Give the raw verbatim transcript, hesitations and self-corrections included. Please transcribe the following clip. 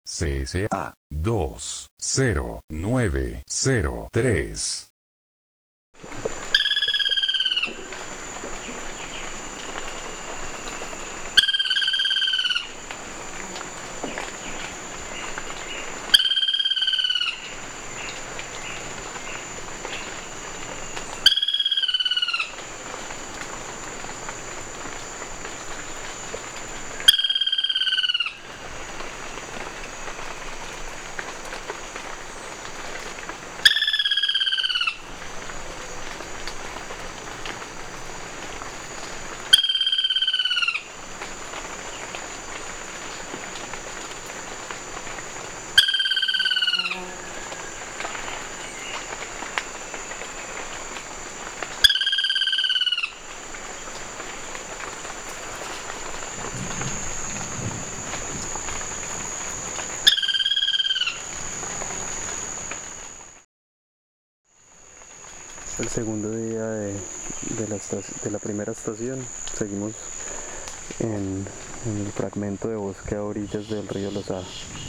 C S A dos cero nueve cero tres. El segundo día de, de, la, de la primera estación. Seguimos en, en el fragmento de bosque a orillas del río Lozada.